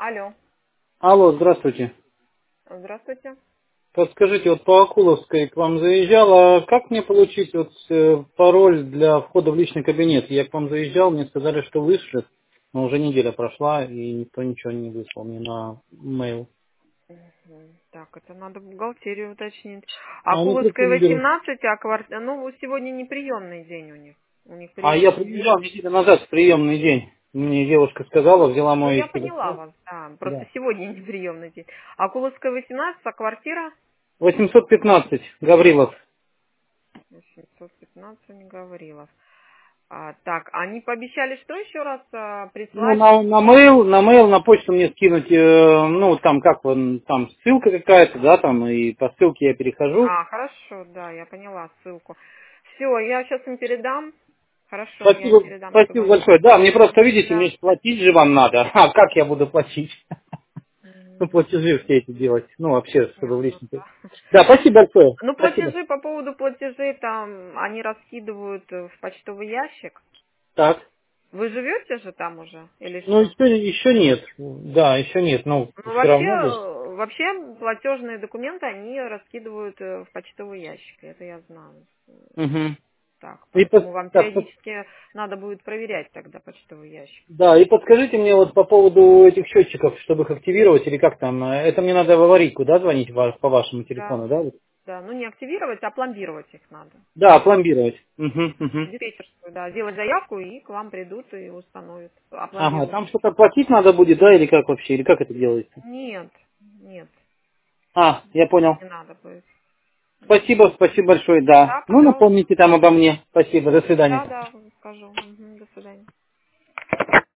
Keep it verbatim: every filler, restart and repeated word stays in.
Алло. Алло, здравствуйте. Здравствуйте. Подскажите, вот по Акуловской к вам заезжал, а как мне получить вот э, пароль для входа в личный кабинет? Я к вам заезжал, мне сказали, что вышлют, но уже неделя прошла, и никто ничего не выслал мне на mail. Мгм. Так, это надо в бухгалтерию уточнить. А А они просто Куловская неделю. восемнадцать, а квартира... Ну, сегодня не приемный день у них. У них А я приемный день. приезжал неделю назад в приемный день. Мне девушка сказала, взяла Ну, я мой поняла телефон. вас, да. Просто Да. сегодня не приемный день. А Куловская восемнадцать, а квартира? восемьсот пятнадцать, Гаврилов. восемьсот пятнадцать, не говорила. А, так, они пообещали что еще раз а, Ну, прислать? на, на mail, на mail, на почту мне скинуть, э, ну, там, как вон, там ссылка какая-то, да, там, и по ссылке я перехожу. А, хорошо, да, я поняла ссылку. Все, я сейчас им передам. Хорошо, я им Спасибо, передам эту спасибо информацию. большое. Да, мне просто, видите, мне Да. ж платить же вам надо. А как я буду платить? Ну, М, платежи все эти делать. Ну, вообще, чтобы в Понятно, личном. да. Да, спасибо большое. Ну, Спасибо. платежи, по поводу платежей, там, они раскидывают э, в почтовый ящик. Так. Вы живете же там уже, или Ну, что? еще, еще нет. Да, еще нет. Ну, Ну, все вообще, равно же. э, вообще, платежные документы, они раскидывают э, в почтовый ящик, это я знаю. Угу. Так, И под- поэтому вам так, под- периодически надо будет проверять тогда почтовый ящик. да, и подскажите мне вот по поводу этих счетчиков, чтобы их активировать, или как там, э, это мне надо в аварийку, да, звонить ва- по вашему Да, телефону, да? вот? да, ну не активировать, а пломбировать их надо. Да, пломбировать. Угу, угу. Диспетчерскую, да, сделать заявку, и к вам придут и установят, Ага, опломбируют. там что-то платить надо будет, да, или как вообще, или как это делается? Нет, нет, А, я понял. не надо будет. Спасибо, спасибо большое, да. Да, Ну, пожалуйста. напомните там обо мне. Спасибо, до Да, свидания. да, скажу. Мгм, до свидания.